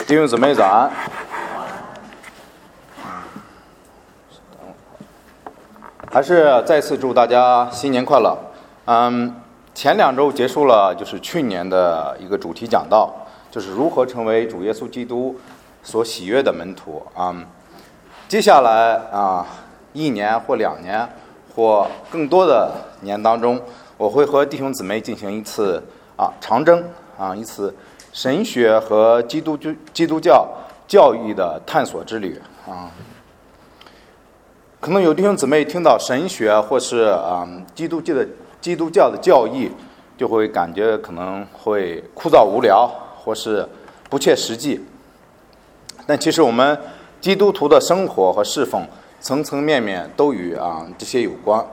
弟兄姊妹早安。还是再次祝大家新年快乐。前2周结束了，就是去年的一个主题讲道，就是如何成为主耶稣基督所喜悦的门徒。接下来1年或2年或更多的年当中，我会和弟兄姊妹进行一次长征一次神学和基督教教育的探索之旅。可能有弟兄姊妹听到神学或是基督教的教义，就会感觉可能会枯燥无聊或是不切实际。但其实我们基督徒的生活和侍奉层层面面都与这些有关，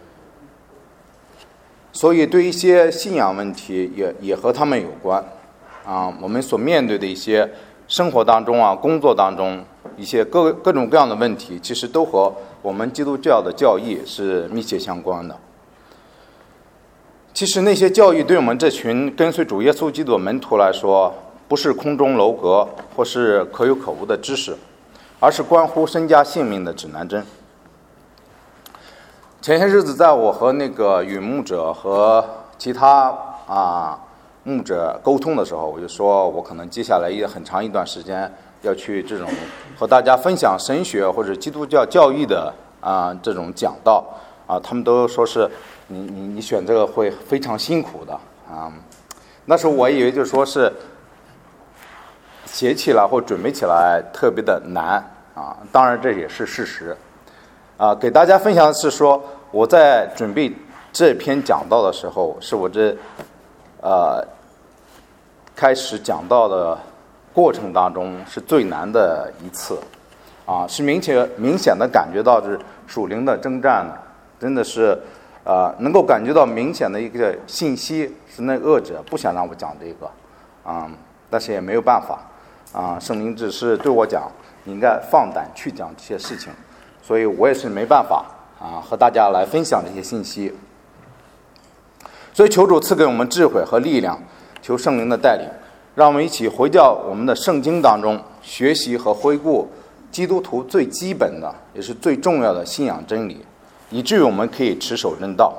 所以对一些信仰问题也和他们有关。我们所面对的一些生活当中工作当中一些各种各样的问题，其实都和我们基督教的教义是密切相关的。其实那些教义对我们这群跟随主耶稣基督的门徒来说，不是空中楼阁或是可有可无的知识，而是关乎身家性命的指南针。前些日子在我和那个与牧者和其他牧者沟通的时候，我就说我可能接下来很长一段时间要去这种和大家分享神学或者基督教教义的这种讲道他们都说是你选这个会非常辛苦的那时候我以为就说是写起来或准备起来特别的难当然这也是事实给大家分享的是说我在准备这篇讲道的时候，是我这开始讲道的过程当中是最难的一次是明显的感觉到是属灵的征战的，真的是能够感觉到明显的一个信息，是那恶者不想让我讲这个但是也没有办法圣灵只是对我讲你应该放胆去讲这些事情，所以我也是没办法和大家来分享这些信息。所以求主赐给我们智慧和力量，求圣灵的带领，让我们一起回到我们的圣经当中，学习和回顾基督徒最基本的也是最重要的信仰真理，以至于我们可以持守真道。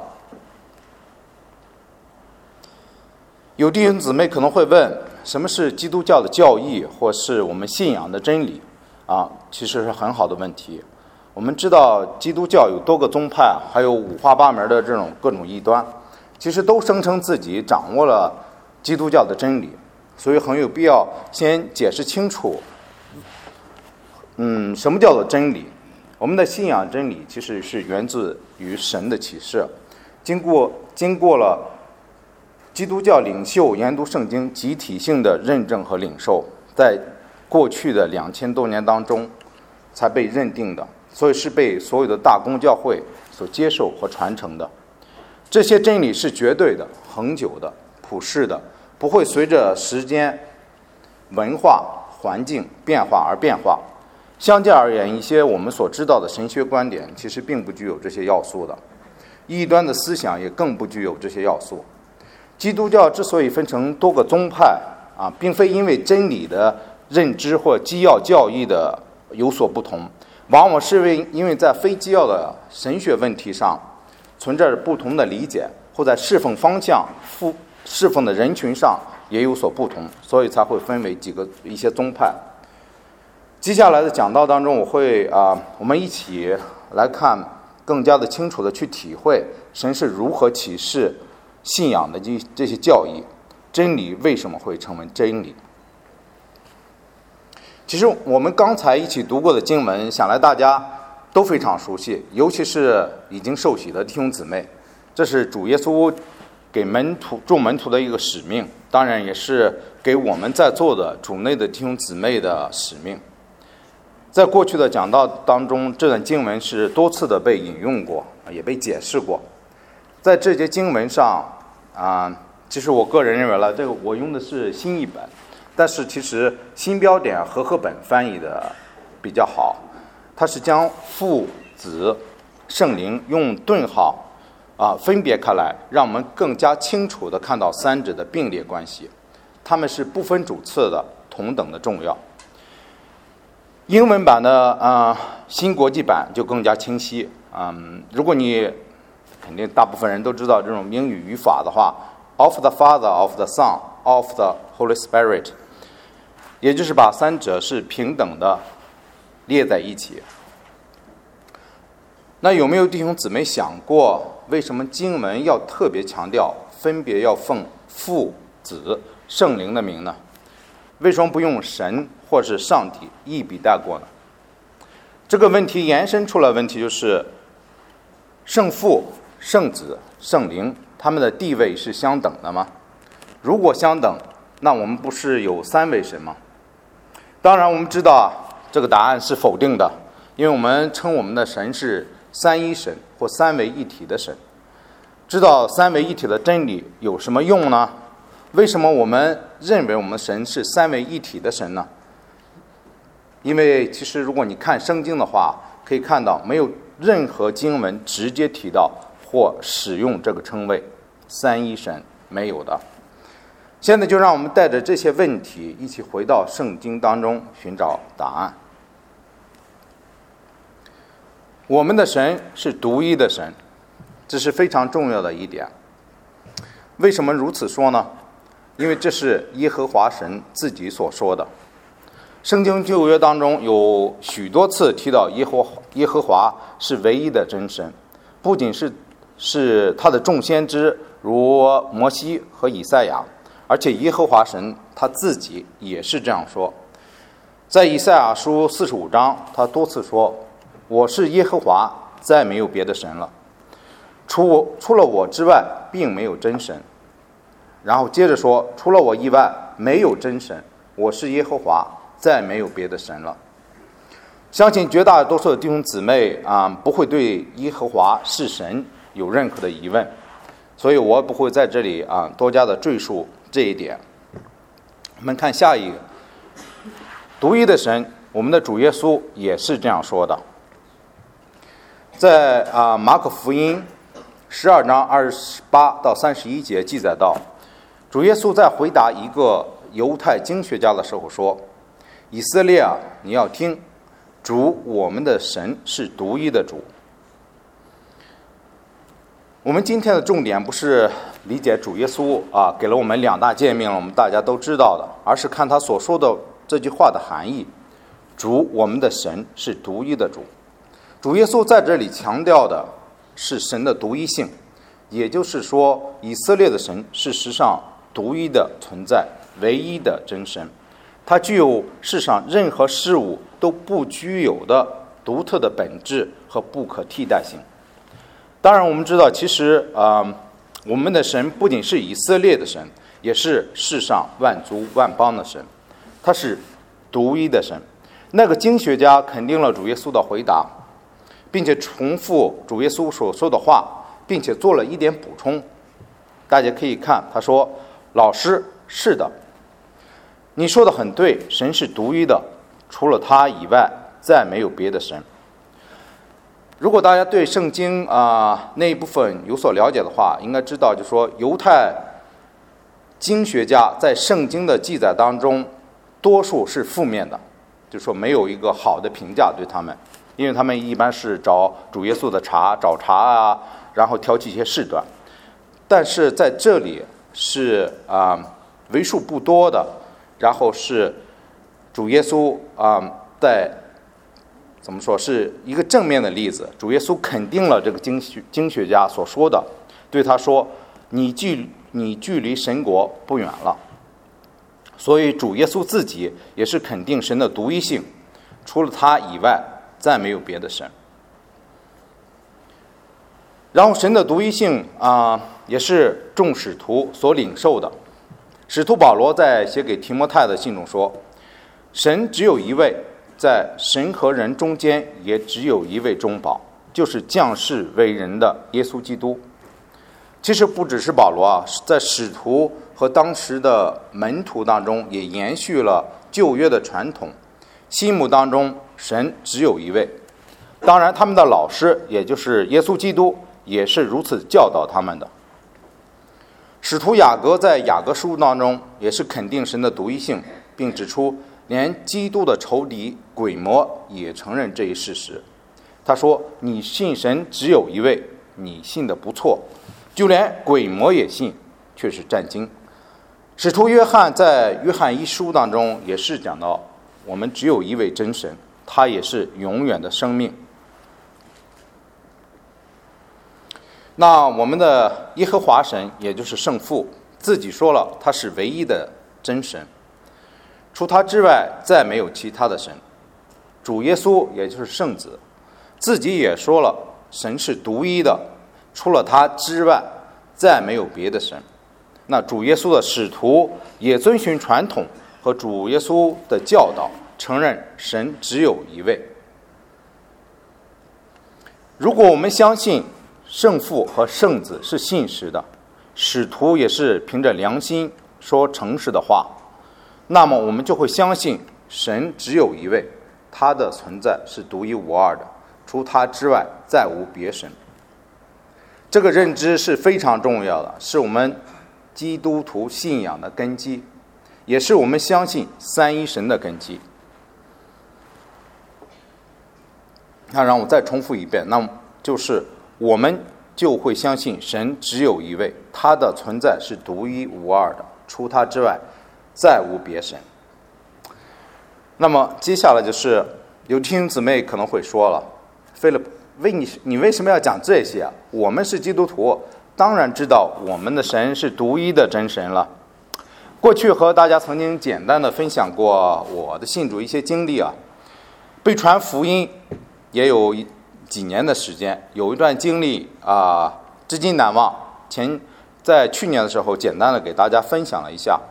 有弟兄姊妹可能会问，什么是基督教的教义或是我们信仰的真理其实是很好的问题。我们知道基督教有多个宗派，还有五花八门的这种各种异端，其实都声称自己掌握了基督教的真理，所以很有必要先解释清楚什么叫做真理。我们的信仰真理其实是源自于神的启示，经过了基督教领袖研读圣经集体性的认证和领受，在过去的2000多年当中才被认定的，所以是被所有的大公教会所接受和传承的。这些真理是绝对的、恒久的、普世的，不会随着时间、文化、环境变化而变化。相较而言，一些我们所知道的神学观点其实并不具有这些要素的，异端的思想也更不具有这些要素。基督教之所以分成多个宗派并非因为真理的认知或基要教义的有所不同，往往是因为在非基要的神学问题上存在着不同的理解，或在侍奉方向、侍奉的人群上也有所不同，所以才会分为一些宗派。接下来的讲道当中，我们一起来看，更加的清楚的去体会神是如何启示信仰的这些教义，真理为什么会成为真理。其实我们刚才一起读过的经文，想来大家都非常熟悉，尤其是已经受洗的弟兄姊妹，这是主耶稣给众门徒的一个使命，当然也是给我们在座的主内的弟兄姊妹的使命。在过去的讲道当中，这段经文是多次的被引用过，也被解释过。在这节经文上其实我个人认为这个我用的是新译本，但是其实新标点和合本翻译的比较好，它是将父子圣灵用顿号分别开来，让我们更加清楚地看到三者的并列关系。他们是不分主次的， 同等的重要。英文版的新国际版就更加清晰。如果你肯定大部分人都知道这种英语语法的话 ，of the Father, of the Son, of the Holy Spirit， 也就是把三者是平等的列在一起。那有没有弟兄姊妹想过，为什么经文要特别强调分别要奉父、子、圣灵的名呢？为什么不用神或是上帝一笔带过呢？这个问题延伸出了问题，就是圣父、圣子、圣灵他们的地位是相等的吗？如果相等，那我们不是有三位神吗？当然我们知道这个答案是否定的，因为我们称我们的神是三一神或三位一体的神。知道三位一体的真理有什么用呢？为什么我们认为我们神是三位一体的神呢？因为其实如果你看圣经的话，可以看到没有任何经文直接提到或使用这个称谓，三一神没有的。现在就让我们带着这些问题一起回到圣经当中寻找答案。我们的神是独一的神，这是非常重要的一点。为什么如此说呢？因为这是耶和华神自己所说的。圣经旧约当中有许多次提到耶和华是唯一的真神，不仅是他的众先知如摩西和以赛亚，而且耶和华神他自己也是这样说。在以赛亚书45章，他多次说：“我是耶和华，再没有别的神了。除了我之外，并没有真神。”然后接着说：“除了我以外，没有真神。我是耶和华，再没有别的神了。”相信绝大多数的弟兄姊妹不会对耶和华是神有任何的疑问，所以我不会在这里多加的赘述这一点。我们看下一个，独一的神，我们的主耶稣也是这样说的。在马可福音12章28到31节记载到，主耶稣在回答一个犹太经学家的时候说：“以色列啊，你要听，主我们的神是独一的主。”我们今天的重点不是理解主耶稣给了我们两大诫命，我们大家都知道的，而是看他所说的这句话的含义。主我们的神是独一的主。主耶稣在这里强调的是神的独一性，也就是说，以色列的神是世上独一的存在，唯一的真神，它具有世上任何事物都不具有的独特的本质和不可替代性。当然我们知道，其实我们的神不仅是以色列的神，也是世上万族万邦的神，他是独一的神。那个经学家肯定了主耶稣的回答，并且重复主耶稣所说的话，并且做了一点补充。大家可以看，他说：“老师，是的，你说的很对，神是独一的，除了他以外，再没有别的神。”如果大家对圣经那一部分有所了解的话，应该知道，就是说犹太经学家在圣经的记载当中，多数是负面的，就是说没有一个好的评价对他们，因为他们一般是找主耶稣的找茬然后挑起一些事端。但是在这里是为数不多的，然后是主耶稣在怎么说是一个正面的例子。主耶稣肯定了这个经学家所说的，对他说：“你距离神国不远了。”所以主耶稣自己也是肯定神的独一性，除了他以外，再没有别的神。然后神的独一性也是众使徒所领受的。使徒保罗在写给提摩太的信中说：“神只有一位，在神和人中间也只有一位中保，就是降世为人的耶稣基督。”其实不只是保罗在使徒和当时的门徒当中也延续了旧约的传统，心目当中神只有一位。当然他们的老师也就是耶稣基督也是如此教导他们的。使徒雅各在雅各书当中也是肯定神的独一性， 并指出连基督的仇敌鬼魔也承认这一事实。他说：“你信神只有一位，你信的不错，就连鬼魔也信，却是战惊。”使徒约翰在约翰一书当中也是讲到，我们只有一位真神，他也是永远的生命。那我们的耶和华神，也就是圣父，自己说了，他是唯一的真神，除他之外再没有其他的神。主耶稣，也就是圣子，自己也说了，神是独一的，除了他之外再没有别的神。那主耶稣的使徒也遵循传统和主耶稣的教导，承认神只有一位。如果我们相信圣父和圣子是信实的，使徒也是凭着良心说诚实的话，那么我们就会相信神只有一位，他的存在是独一无二的，除他之外再无别神。这个认知是非常重要的，是我们基督徒信仰的根基，也是我们相信三一神的根基。那让我再重复一遍，那就是我们就会相信神只有一位，他的存在是独一无二的，除他之外再无别神。那么接下来就是有弟兄姊妹可能会说了，菲利普，你为什么要讲这些啊？我们是基督徒，当然知道我们的神是独一的真神了。过去和大家曾经简单的分享过我的信主一些经历啊，被传福音也有几年的时间，有一段经历至今难忘。在去年的时候简单的给大家分享了一下。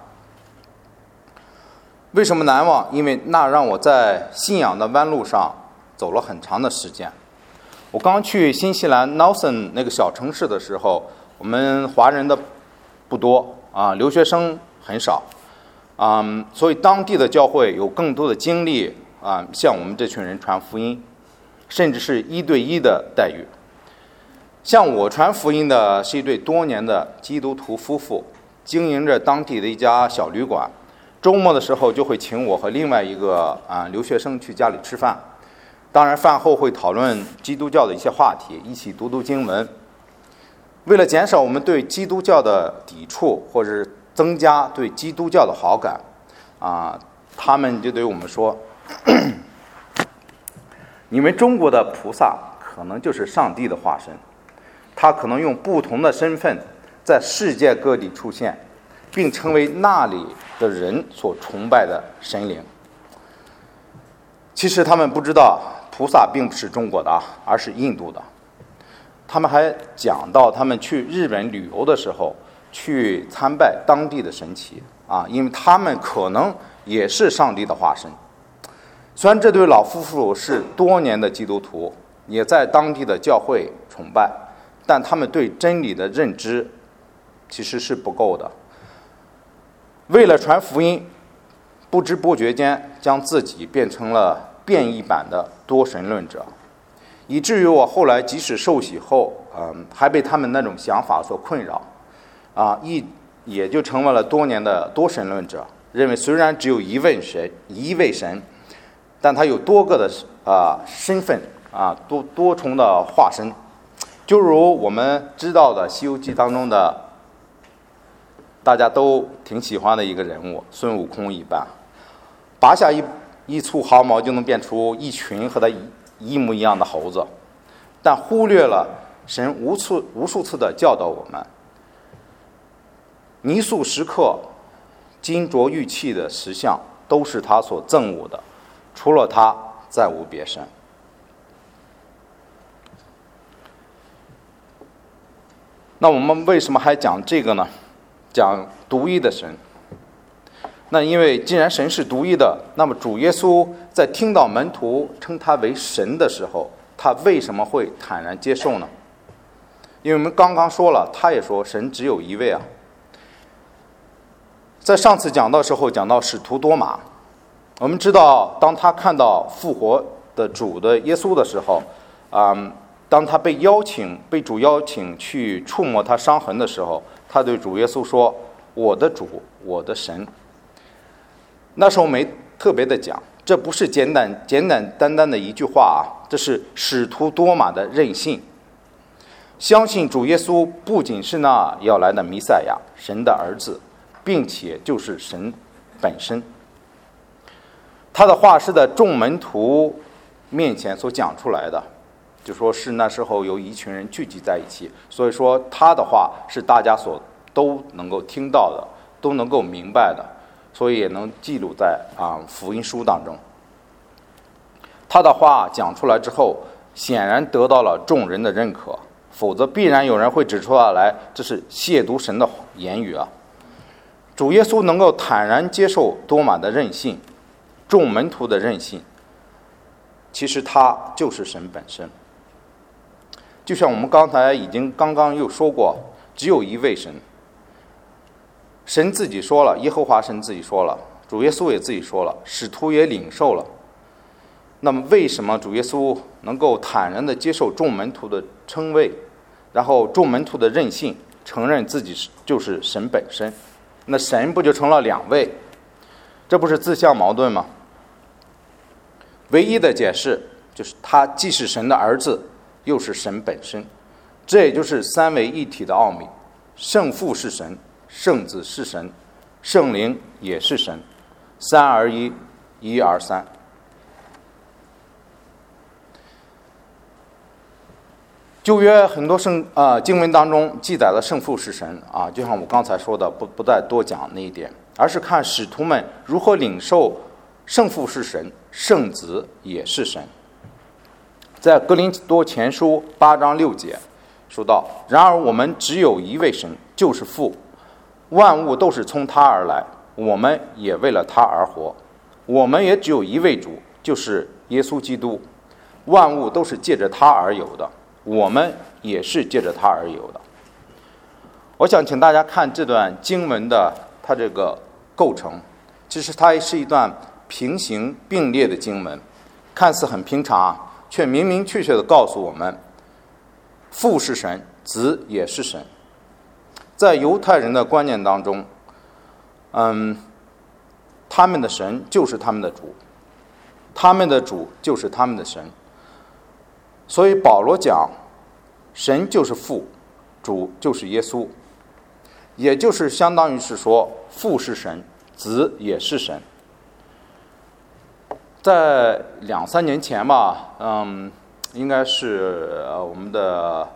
为什么难忘？因为那让我在信仰的弯路上走了很长的时间。我刚去新西兰 Nelson 那个小城市的时候，我们华人的不多留学生很少所以当地的教会有更多的精力向我们这群人传福音，甚至是1对1的待遇。向我传福音的是一对多年的基督徒夫妇，经营着当地的一家小旅馆，周末的时候就会请我和另外一个留学生去家里吃饭，当然饭后会讨论基督教的一些话题，一起读经文。为了减少我们对基督教的抵触，或者增加对基督教的好感他们就对我们说你们中国的菩萨可能就是上帝的化身，他可能用不同的身份在世界各地出现，并成为那里的人所崇拜的神灵。其实他们不知道，菩萨并不是中国的而是印度的。他们还讲到他们去日本旅游的时候去参拜当地的神祇因为他们可能也是上帝的化身。虽然这对老夫妇是多年的基督徒，也在当地的教会崇拜，但他们对真理的认知其实是不够的。为了传福音，不知不觉间将自己变成了变异版的多神论者，以至于我后来即使受洗后还被他们那种想法所困扰也就成为了多年的多神论者，认为虽然只有一位神，但他有多个的身份多重的化身，就如我们知道的《西游记》当中的大家都挺喜欢的一个人物孙悟空一般，拔下一簇毫毛就能变出一群和他一模一样的猴子，但忽略了神无数次的教导我们，泥塑石刻、金琢玉器的石像都是他所憎恶的，除了他再无别神。那我们为什么还讲这个呢？讲独一的神。那因为既然神是独一的，那么主耶稣在听到门徒称他为神的时候，他为什么会坦然接受呢？因为我们刚刚说了，他也说神只有一位在上次讲到时候讲到使徒多马，我们知道当他看到复活的主的耶稣的时候当他被主邀请去触摸他伤痕的时候，他对主耶稣说：“我的主，我的神。” 那时候没特别的讲，这不是简单的一句话啊，这是使徒多马的任性。相信主耶稣不仅是那要来的弥赛亚，神的儿子，并且就是神本身。他的话是在众门徒面前所讲出来的，就说是那时候有一群人聚集在一起，所以说他的话是大家都能够听到的，都能够明白的，所以也能记录在福音书当中。他的话讲出来之后，显然得到了众人的认可，否则必然有人会指出来，这是亵渎神的言语啊。主耶稣能够坦然接受多马的任性，众门徒的任性，其实他就是神本身。就像我们刚刚又说过，只有一位神，神自己说了，耶和华神自己说了，主耶稣也自己说了，使徒也领受了。那么为什么主耶稣能够坦然地接受众门徒的称谓，然后众门徒的任性，承认自己就是神本身？那神不就成了两位？这不是自相矛盾吗？唯一的解释就是他既是神的儿子，又是神本身。这也就是三位一体的奥秘，圣父是神，圣子是神，圣灵也是神，三而一，一而三。旧约很多经文当中记载的圣父是神啊，就像我刚才说的，不再多讲那一点，而是看使徒们如何领受圣父是神，圣子也是神。在哥林多前书8章6节说到：然而我们只有一位神，就是父，万物都是从他而来，我们也为了他而活。我们也只有一位主，就是耶稣基督，万物都是借着他而有的，我们也是借着他而有的。我想请大家看这段经文的它这个构成，其实它是一段平行并列的经文，看似很平常啊，却明明确确地告诉我们，父是神，子也是神。在犹太人的观念当中，他们的神就是他们的主，他们的主就是他们的神。所以保罗讲，神就是父，主就是耶稣，也就是相当于是说，父是神，子也是神。在2-3年前吧，应该是我们的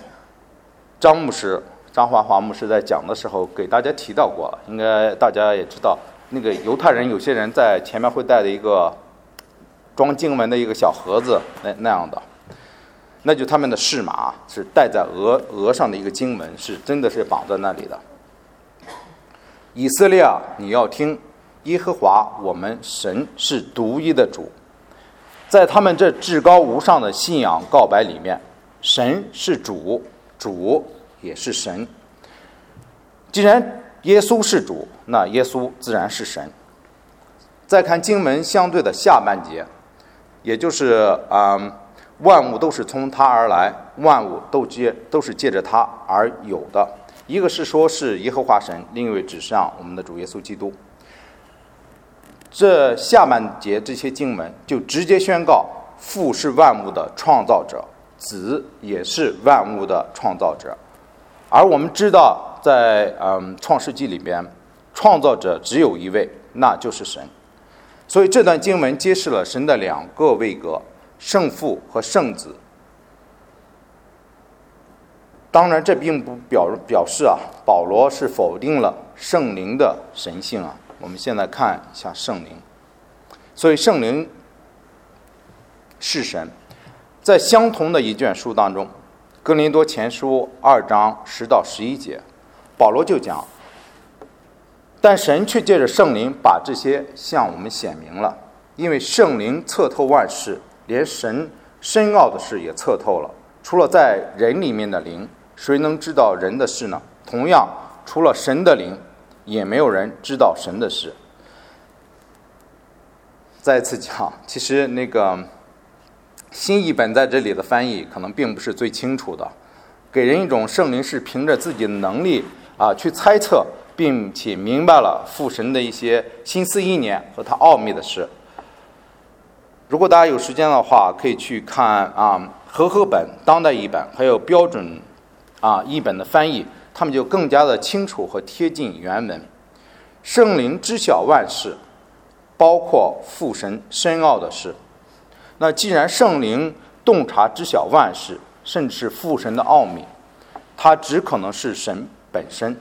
张华华牧师在讲的时候给大家提到过，应该大家也知道，那个犹太人有些人在前面会带着一个装经文的一个小盒子那样的，那就他们的饰马是戴在额上的一个经文，是真的是绑在那里的。以色列啊，你要听，耶和华我们神是独一的主。在他们这至高无上的信仰告白里面，神是主，主也是神。既然耶稣是主，那耶稣自然是神。再看经文相对的下半节，也就是万物都是从他而来，万物都是借着他而有的。一个是说是耶和华神，另一位指向我们的主耶稣基督。这下半节这些经文就直接宣告，父是万物的创造者，子也是万物的创造者。而我们知道在创世纪里边，创造者只有一位，那就是神。所以这段经文揭示了神的两个位格，圣父和圣子。当然这并不表示保罗是否定了圣灵的神性啊。我们现在看一下圣灵。所以圣灵是神。在相同的一卷书当中，哥林多前书2章10到11节，保罗就讲，但神却借着圣灵把这些向我们显明了，因为圣灵测透万事，连神深奥的事也测透了。除了在人里面的灵，谁能知道人的事呢？同样，除了神的灵，也没有人知道神的事。再次讲，其实那个新译本在这里的翻译可能并不是最清楚的，给人一种圣灵是凭着自己的能力去猜测并且明白了父神的一些心思意念和他奥秘的事。如果大家有时间的话，可以去看和合本、当代译本，还有标准译本的翻译，他们就更加的清楚和贴近原文。圣灵知晓万事，包括父神深奥的事。那既然圣灵洞察知晓万事，甚至是父神的奥秘，它只可能是神本身。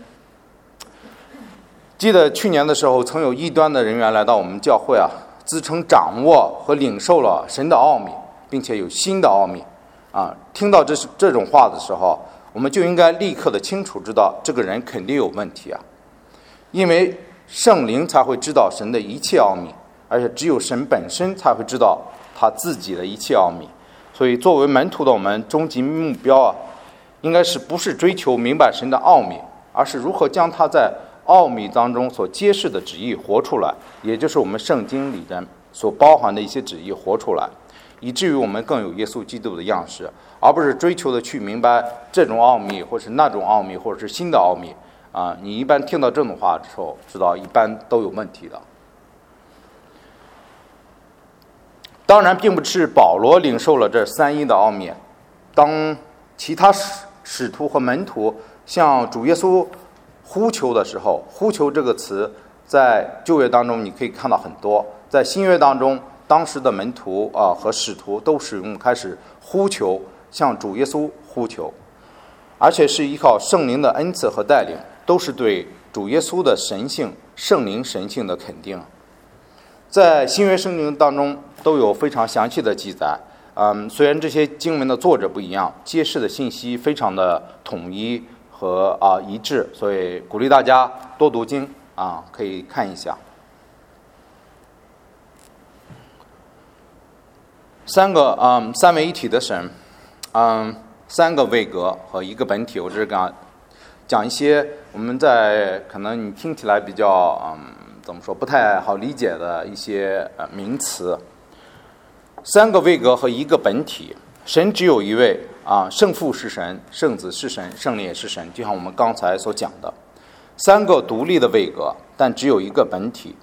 记得去年的时候，曾有异端的人员来到我们教会自称掌握和领受了神的奥秘，并且有新的奥秘听到这种话的时候，我们就应该立刻的清楚知道这个人肯定有问题因为圣灵才会知道神的一切奥秘，而且只有神本身才会知道他自己的一切奥秘。所以作为门徒的我们，终极目标应该是不是追求明白神的奥秘，而是如何将他在奥秘当中所揭示的旨意活出来，也就是我们圣经里边所包含的一些旨意活出来，以至于我们更有耶稣基督的样式，而不是追求的去明白这种奥秘，或是那种奥秘，或者是新的奥秘你一般听到这种话的时候，知道一般都有问题的。当然并不是保罗领受了这三一的奥秘，当其他使徒和门徒向主耶稣呼求的时候，呼求这个词在旧约当中你可以看到很多，在新约当中当时的门徒和使徒都使用开始呼求，向主耶稣呼求，而且是依靠圣灵的恩赐和带领，都是对主耶稣的神性、圣灵神性的肯定。在新约圣经当中都有非常详细的记载虽然这些经文的作者不一样，揭示的信息非常的统一和一致，所以鼓励大家多读经可以看一下。三位一体的神三个位格和一个本体，我这是讲一些我们在可能你听起来比较怎么说不太好理解的一些名词。三个位格和一个本体，神只有一位圣父是神，圣子是神，圣灵也是神，就像我们刚才所讲的，三个独立的位格，但只有一个本体。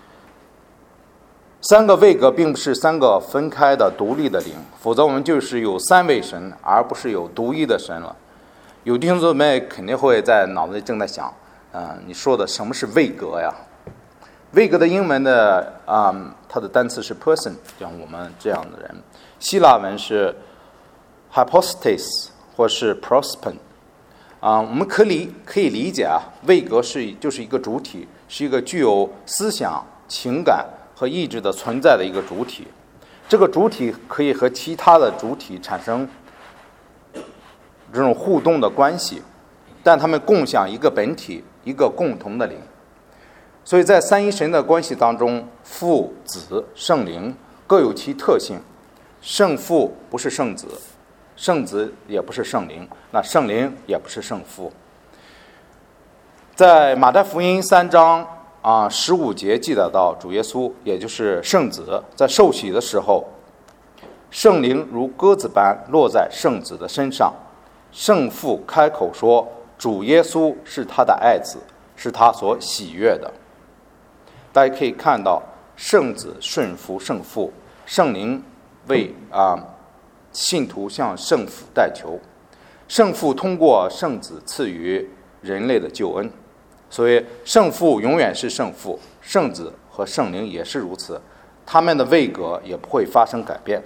三个位格并不是三个分开的独立的灵，否则我们就是有三位神，而不是有独一的神了。有弟兄姊妹肯定会在脑子里正在想你说的什么是位格呀？位格的英文的它的单词是 person， 像我们这样的人。希腊文是 hypostasis 或是 prospon。我们可以理解位格就是一个主体，是一个具有思想、情感和意志的存在的一个主体。这个主体可以和其他的主体产生这种互动的关系，但他们共享一个本体，一个共同的灵。所以在三一神的关系当中，父、子、圣灵各有其特性。圣父不是圣子，圣子也不是圣灵，那圣灵也不是圣父。在马太福音3章15节记载到，主耶稣也就是圣子在受洗的时候，圣灵如鸽子般落在圣子的身上，圣父开口说，主耶稣是他的爱子，是他所喜悦的。大家可以看到，圣子顺服圣父，圣灵为信徒向圣父代求，圣父通过圣子赐予人类的救恩。所以圣父永远是圣父，圣子和圣灵也是如此，他们的位格也不会发生改变。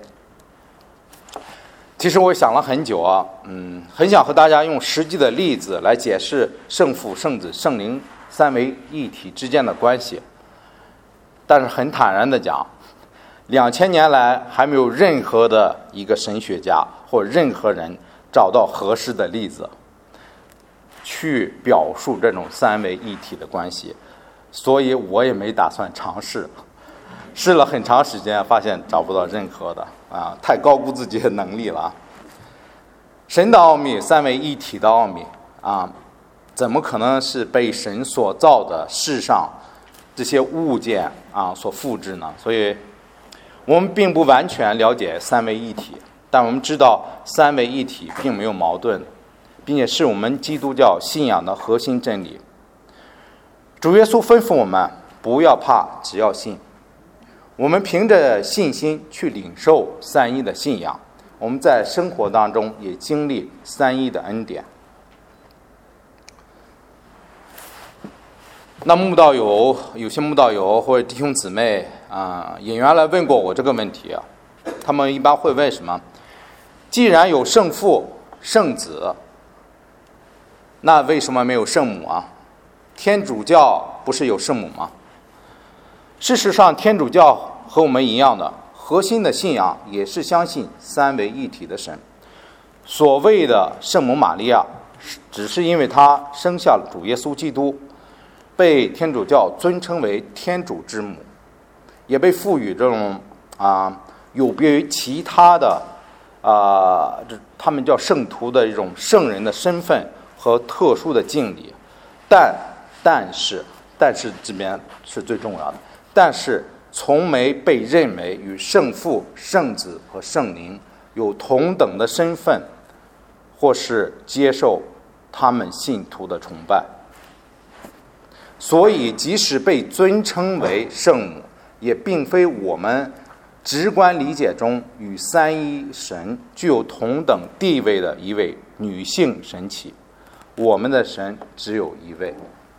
其实我想了很久很想和大家用实际的例子来解释圣父、圣子、圣灵三位一体之间的关系，但是很坦然的讲，2000年来还没有任何的一个神学家或任何人找到合适的例子去表述这种三位一体的关系，所以我也没打算尝试，试了很长时间，发现找不到任何的太高估自己的能力了。神的奥秘，三位一体的奥秘怎么可能是被神所造的世上这些物件所复制呢？所以我们并不完全了解三位一体，但我们知道三位一体并没有矛盾，并且是我们基督教信仰的核心真理。 主耶稣吩咐我们不要怕，只要信。我们凭着信心去领受三一的信仰，我们在生活当中也经历三一的恩典。那有些慕道友或者弟兄姊妹也原来问过我这个问题啊，他们一般会问什么？既然有圣父、圣子，那为什么没有圣母啊？天主教不是有圣母吗？事实上，天主教和我们一样的核心的信仰也是相信三位一体的神。所谓的圣母玛利亚，只是因为她生下了主耶稣基督，被天主教尊称为天主之母，也被赋予这种有别于其他的他们叫圣徒的一种圣人的身份和特殊的敬礼。但是这边是最重要的，但是从没被认为与圣父、圣子和圣灵有同等的身份，或是接受他们信徒的崇拜。所以即使被尊称为圣母，也并非我们直观理解中与三一神具有同等地位的一位女性神祇。我们的神只有一位。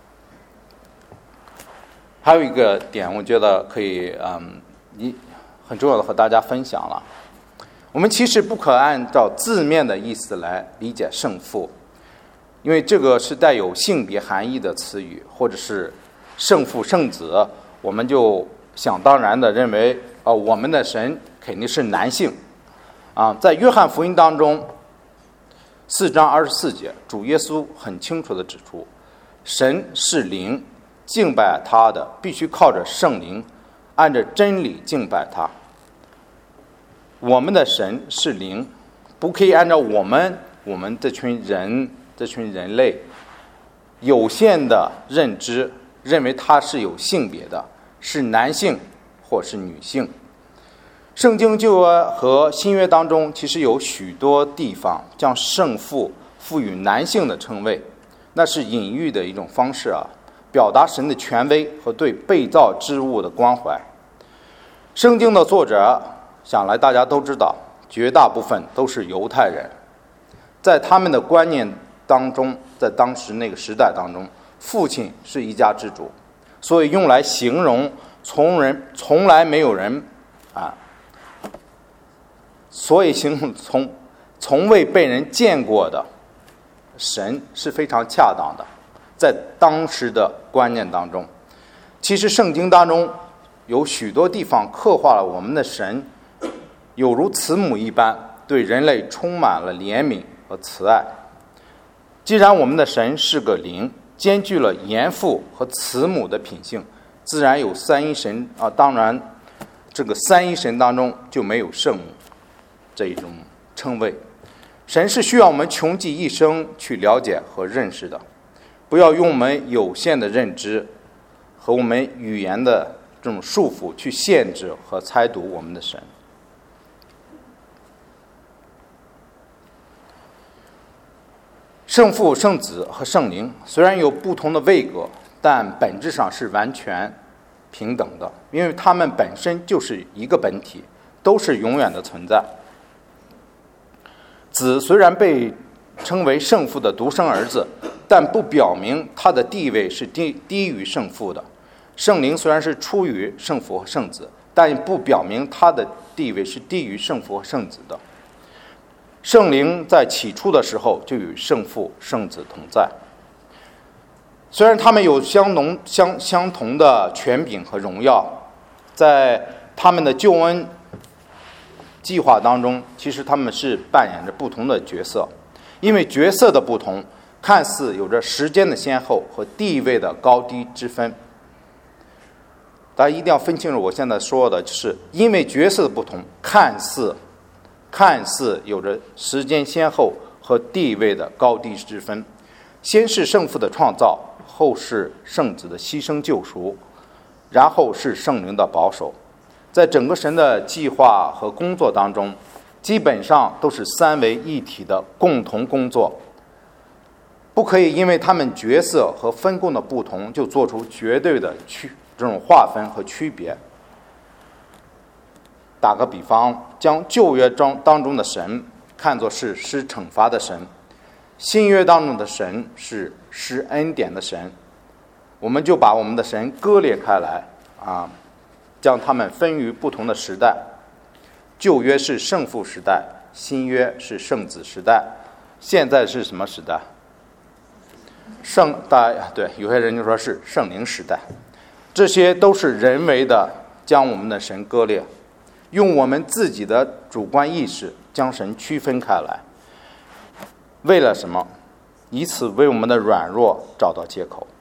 还有一个点，我觉得可以很重要的和大家分享了。我们其实不可按照字面的意思来理解圣父，因为这个是带有性别含义的词语，或者是圣父、圣子，我们就想当然的认为我们的神肯定是男性在约翰福音当中4章24节，主耶稣很清楚地指出，神是灵，敬拜他的必须靠着圣灵，按着真理敬拜他。我们的神是灵，不可以按照我们这群人类有限的认知，认为他是有性别的，是男性或是女性。圣经旧约和新约当中其实有许多地方将圣父赋予男性的称谓，那是隐喻的一种方式表达神的权威和对被造之物的关怀。圣经的作者想来大家都知道，绝大部分都是犹太人，在他们的观念当中，在当时那个时代当中，父亲是一家之主，所以用来形容从来没有人所以形容从未被人见过的神是非常恰当的。在当时的观念当中，其实圣经当中有许多地方刻画了我们的神有如慈母一般，对人类充满了怜悯和慈爱。既然我们的神是个灵，兼具了严父和慈母的品性，自然有三一神当然这个三一神当中就没有圣母这一种称谓。神是需要我们穷极一生去了解和认识的，不要用我们有限的认知和我们语言的这种束缚去限制和猜度我们的神。圣父、圣子和圣灵虽然有不同的位格，但本质上是完全平等的，因为他们本身就是一个本体，都是永远的存在。子虽然被称为圣父的独生儿子，但不表明他的地位是低于圣父的。圣灵虽然是出于圣父和圣子，但也不表明他的地位是低于圣父和圣子的。圣灵在起初的时候就与圣父、圣子同在，虽然他们有相同的权柄和荣耀，在他们的救恩计划当中，其实他们是扮演着不同的角色。因为角色的不同，看似有着时间的先后和地位的高低之分。大家一定要分清楚，我现在说的就是因为角色的不同，看似有着时间先后和地位的高低之分。先是圣父的创造，后是圣子的牺牲救赎，然后是圣灵的保守。在整个神的计划和工作当中，基本上都是三位一体的共同工作。 不可以因为他们角色和分工的不同，就做出绝对的这种划分和区别。打个比方，将旧约当中的神看作是施惩罚的神，新约当中的神是施恩典的神，我们就把我们的神割裂开来将他们分于不同的时代。旧约是圣父时代，新约是圣子时代，现在是什么时代？对，有些人就说是圣灵时代。这些都是人为的将我们的神割裂，用我们自己的主观意识将神区分开来。为了什么？以此为我们的软弱找到借口。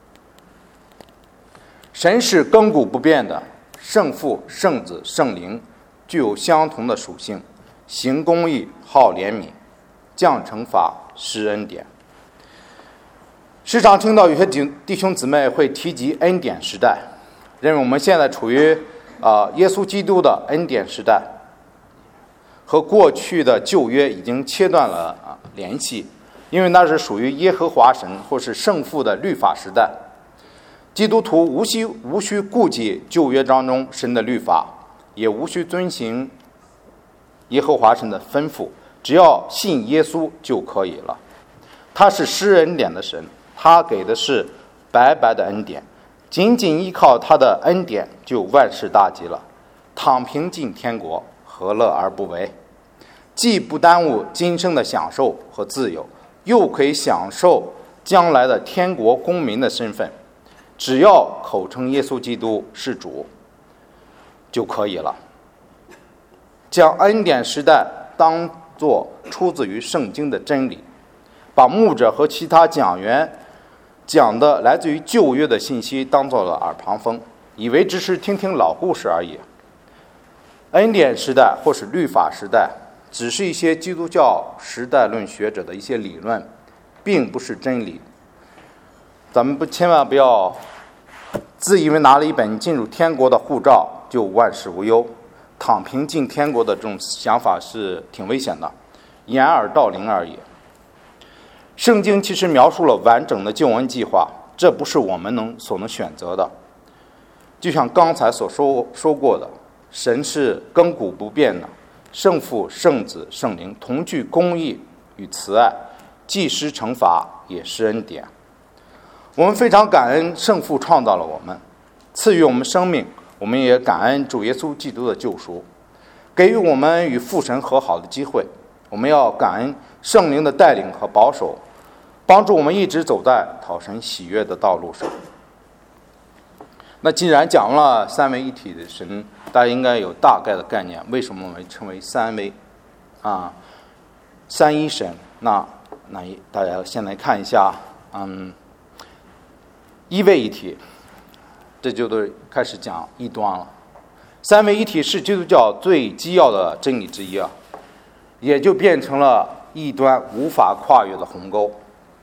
神是亘古不变的，圣父、圣子、圣灵具有相同的属性，行公义、好怜悯、降惩罚、施恩典。时常听到有些弟兄姊妹会提及恩典时代，认为我们现在处于耶稣基督的恩典时代，和过去的旧约已经切断了联系，因为那是属于耶和华神或是圣父的律法时代。基督徒无需顾及旧约当中神的律法，也无需遵行耶和华神的吩咐，只要信耶稣就可以了。他是施恩典的神，他给的是白白的恩典，仅仅依靠他的恩典就万事大吉了，躺平进天国，何乐而不为？既不耽误今生的享受和自由，又可以享受将来的天国公民的身份，只要口称耶稣基督是主就可以了。将恩典时代当作出自于圣经的真理，把牧者和其他讲员讲的来自于旧约的信息当作了耳旁风，以为只是听听老故事而已。恩典时代或是律法时代只是一些基督教时代论学者的一些理论，并不是真理。咱们千万不要自以为拿了一本进入天国的护照就万事无忧，躺平进天国的这种想法是挺危险的，掩耳盗铃而已。圣经其实描述了完整的救恩计划，这不是我们所能选择的。就像刚才所说过的，神是亘古不变的，圣父、圣子、圣灵同具公义与慈爱，既施惩罚也施恩典。我们非常感恩圣父创造了我们，赐予我们生命，我们也感恩主耶稣基督的救赎，给予我们与父神和好的机会。我们要感恩圣灵的带领和保守，帮助我们一直走在讨神喜悦的道路上。那既然讲了三位一体的神，大家应该有大概的概念，为什么我们称为三位三一神？那大家先来看一下一位一体，这就都开始讲异端了。三位一体是基督教最基要的真理之一也就变成了异端无法跨越的鸿沟。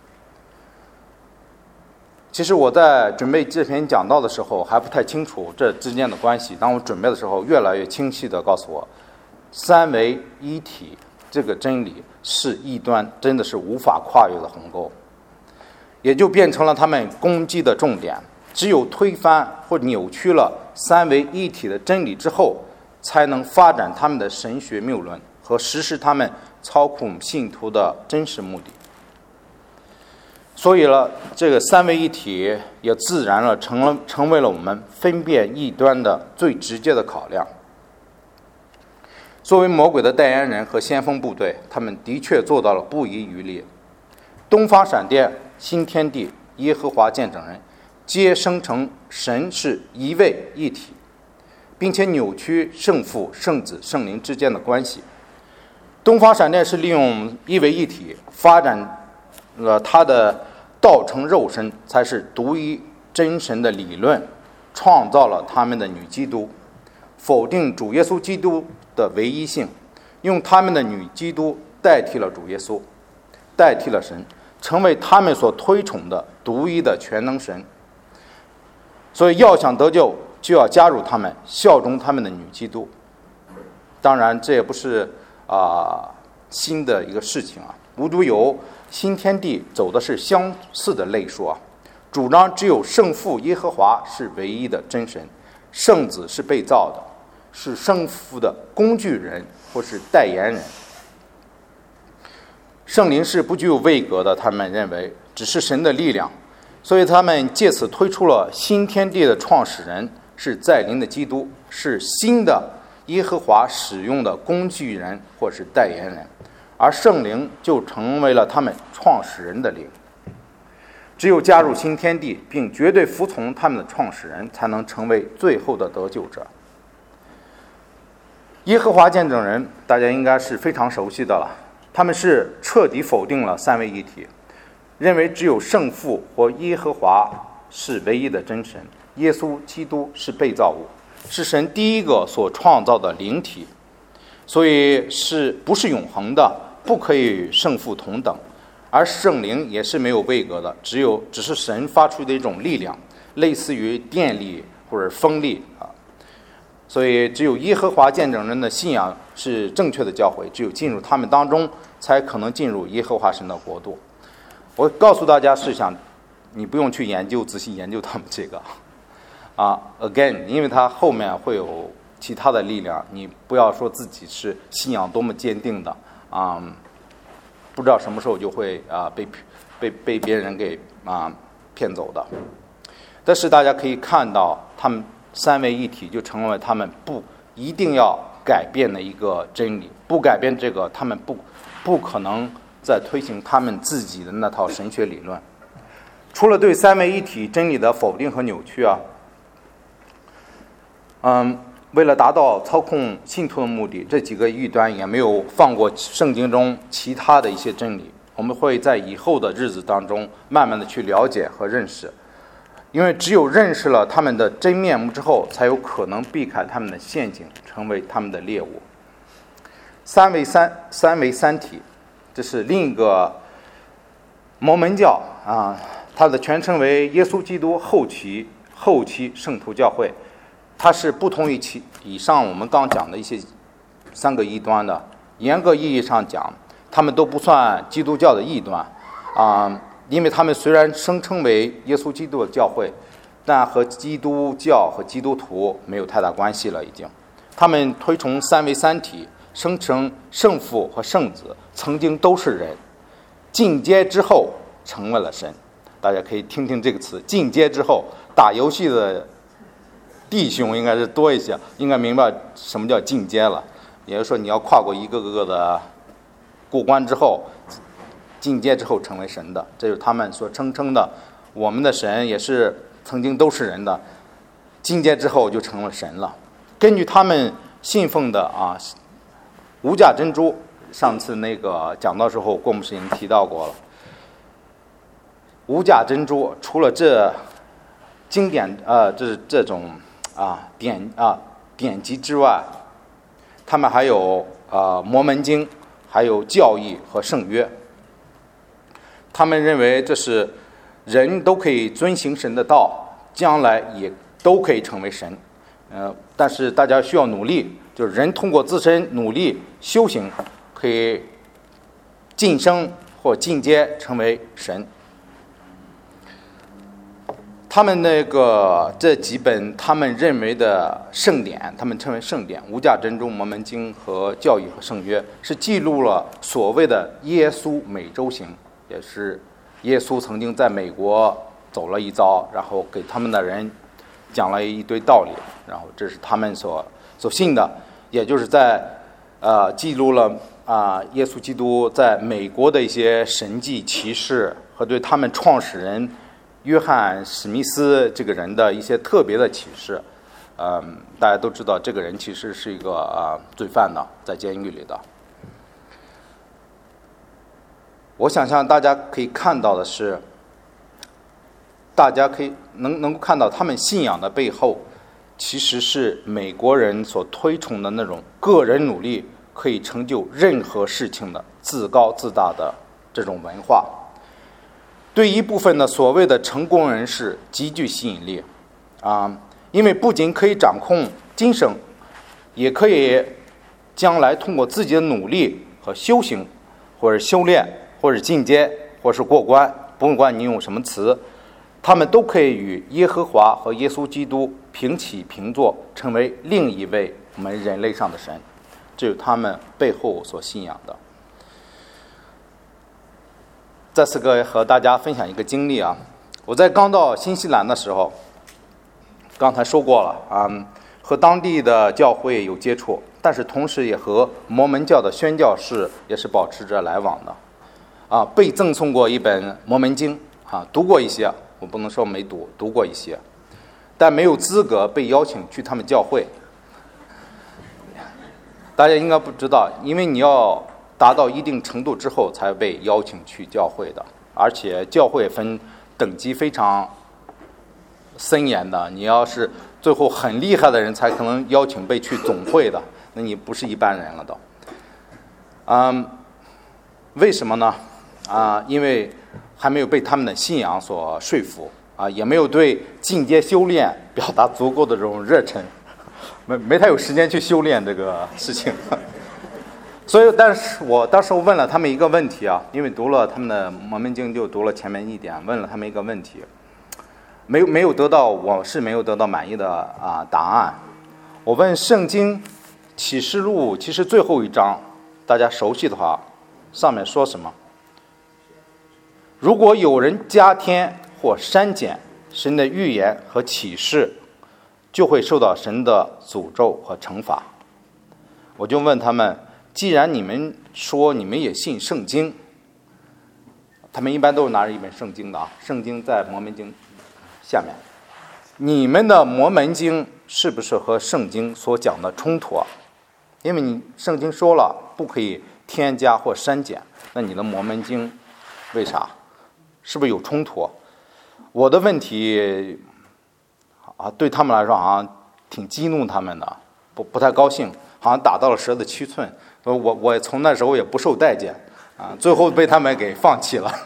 其实我在准备这篇讲道的时候还不太清楚这之间的关系，当我准备的时候越来越清晰地告诉我，三位一体这个真理是异端真的是无法跨越的鸿沟，也就变成了他们攻击的重点。只有推翻或扭曲了三位一体的真理之后，才能发展他们的神学谬论和实施他们操控信徒的真实目的。所以了，这个三位一体也自然了成为了我们分辨异端的最直接的考量。作为魔鬼的代言人和先锋部队，他们的确做到了不遗余力。东方闪电、新天地、耶和华见证人皆声称神是一位一体，并且扭曲圣父、圣子、圣灵之间的关系。东方闪电是利用一位一体发展了他的道成肉身，才是独一真神的理论，创造了他们的女基督，否定主耶稣基督的唯一性，用他们的女基督代替了主耶稣，代替了神，成为他们所推崇的独一的全能神。所以要想得救，就要加入他们，效忠他们的女基督。当然这也不是新的一个事情无独有新天地走的是相似的类说，主张只有圣父耶和华是唯一的真神，圣子是被造的，是圣父的工具人或是代言人。圣灵是不具有位格的，他们认为只是神的力量，所以他们借此推出了新天地的创始人是在临的基督，是新的耶和华使用的工具人或是代言人，而圣灵就成为了他们创始人的灵。只有加入新天地并绝对服从他们的创始人，才能成为最后的得救者。耶和华见证人大家应该是非常熟悉的了，他们是彻底否定了三位一体，认为只有圣父或耶和华是唯一的真神，耶稣基督是被造物，是神第一个所创造的灵体，所以不是永恒的，不可以与圣父同等。而圣灵也是没有位格的，只是神发出的一种力量，类似于电力或者风力啊。所以只有耶和华见证人的信仰是正确的教诲，只有进入他们当中，才可能进入耶和华神的国度。我告诉大家事项，你不用去仔细研究他们这个again， 因为它后面会有其他的力量，你不要说自己是信仰多么坚定的不知道什么时候就会被别人给骗走的。但是大家可以看到，他们三位一体就成为他们不一定要改变的一个真理，不改变这个，他们不可能再推行他们自己的那套神学理论。除了对三位一体真理的否定和扭曲为了达到操控信徒的目的，这几个异端也没有放过圣经中其他的一些真理。我们会在以后的日子当中慢慢的去了解和认识，因为只有认识了他们的真面目之后，才有可能避开他们的陷阱，成为他们的猎物。三位三体，这是另一个摩门教它的全称为耶稣基督后期圣徒教会。它是不同于以上我们刚讲的一些三个异端的，严格意义上讲，他们都不算基督教的异端因为他们虽然声称为耶稣基督的教会，但和基督教和基督徒没有太大关系了已经。他们推崇三位三体，声称圣父和圣子曾经都是人，进阶之后成为了神。大家可以听听这个词，进阶之后。打游戏的弟兄应该是多一些，应该明白什么叫进阶了，也就是说你要跨过一个个的过关之后，进阶之后成为神的，这就是他们所称的我们的神也是曾经都是人的，进阶之后就成了神了。根据他们信奉的无价珍珠，上次那个讲到时候郭牧师已经提到过了，无价珍珠除了这经典这种典籍之外，他们还有摩门经，还有教义和圣约。他们认为这是人都可以遵行神的道，将来也都可以成为神。但是大家需要努力，就是人通过自身努力修行，可以晋升或进阶成为神。他们这几本他们认为的圣典，他们称为圣典，无价珍珠、摩门经和教义和圣约，是记录了所谓的耶稣美洲行，也是耶稣曾经在美国走了一遭，然后给他们的人讲了一堆道理，然后这是他们所信的，也就是在记录了耶稣基督在美国的一些神迹奇事和对他们创始人约翰史密斯这个人的一些特别的启示。大家都知道这个人其实是一个罪犯的，在监狱里的。我想象大家可以看到的是，大家可以能够看到他们信仰的背后，其实是美国人所推崇的那种个人努力可以成就任何事情的自高自大的这种文化。对一部分的所谓的成功人士极具吸引力因为不仅可以掌控今生，也可以将来通过自己的努力和修行或者修炼或者进阶，或是过关，不管你用什么词，他们都可以与耶和华和耶稣基督平起平坐，成为另一位我们人类上的神。这是他们背后所信仰的。再次和大家分享一个经历啊，我在刚到新西兰的时候，刚才说过了啊，和当地的教会有接触，但是同时也和摩门教的宣教士也是保持着来往的。啊，被赠送过一本摩门经啊，读过一些，我不能说没读，读过一些，但没有资格被邀请去他们教会。大家应该不知道，因为你要达到一定程度之后才被邀请去教会的，而且教会分等级非常森严的，你要是最后很厉害的人才可能邀请被去总会的，那你不是一般人了都。为什么呢？因为还没有被他们的信仰所说服啊，也没有对进阶修炼表达足够的这种热忱，没太有时间去修炼这个事情。所以，但是我当时问了他们一个问题啊，因为读了他们的摩门经，就读了前面一点，问了他们一个问题，我是没有得到满意的答案。我问圣经启示录其实最后一章，大家熟悉的话，上面说什么？如果有人加添或删减神的预言和启示，就会受到神的诅咒和惩罚。我就问他们，既然你们说你们也信圣经，他们一般都是拿着一本圣经的啊，圣经在摩门经下面，你们的摩门经是不是和圣经所讲的冲突啊？因为你圣经说了不可以添加或删减，那你的摩门经为啥？是不是有冲突？我的问题对他们来说好像挺激怒他们的，不太高兴，好像打到了蛇的七寸。我从那时候也不受待见啊，最后被他们给放弃了。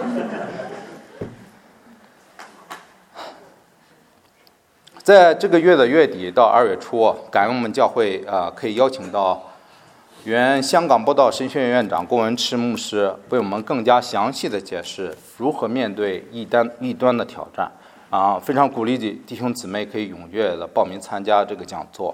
在这个月的月底到2月初，感恩我们教会可以邀请到原香港播道神学院院长郭文池牧师为我们更加详细的解释如何面对异端的挑战非常鼓励弟兄姊妹可以踊跃的报名参加这个讲座。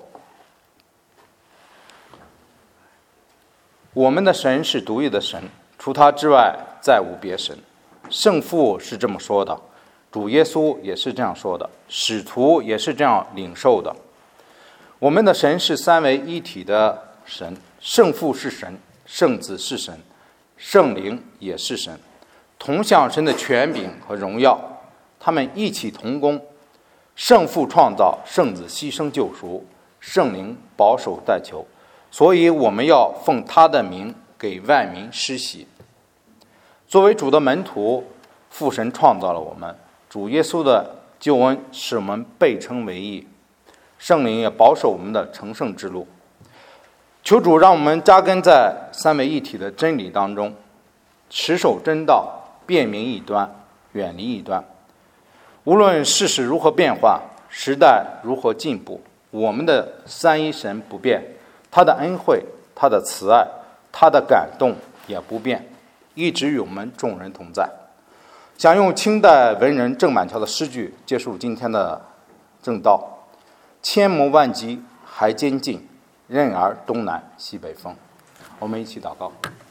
我们的神是独一的神，除他之外再无别神。圣父是这么说的，主耶稣也是这样说的，使徒也是这样领受的。我们的神是三位一体的神，圣父是神，圣子是神，圣灵也是神，同享神的权柄和荣耀，他们一起同工。圣父创造，圣子牺牲救赎，圣灵保守代求，所以我们要奉他的名给万民施洗。作为主的门徒，父神创造了我们，主耶稣的救恩使我们被称为义，圣灵也保守我们的成圣之路。求主让我们扎根在三位一体的真理当中，持守真道，辨明异端，远离异端。无论世事如何变化，时代如何进步，我们的三一神不变，他的恩惠，他的慈爱，他的感动也不变，一直与我们众人同在。想用清代文人郑板桥的诗句结束今天的正道：千磨万击还坚劲，任尔东南西北风。我们一起祷告。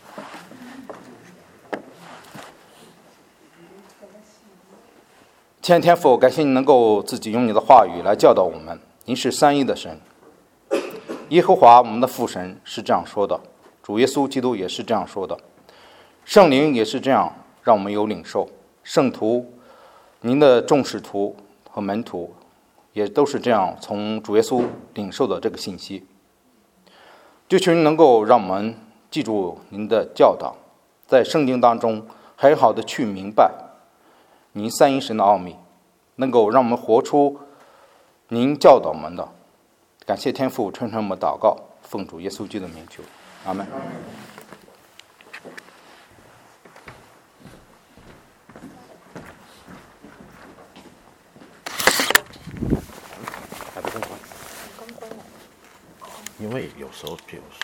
天父，感谢你能够自己用你的话语来教导我们，您是三一的神。耶和华我们的父神是这样说的，主耶稣基督也是这样说的，圣灵也是这样让我们有领受，圣徒您的众使徒和门徒也都是这样从主耶稣领受的这个信息。就求您能够让我们记住您的教导，在圣经当中很好的去明白您三一神的奥秘，能够让我们活出您教导我们的。感谢天父垂听我们祷告，奉主耶稣基督的名求，阿们。 因为有时候，比如说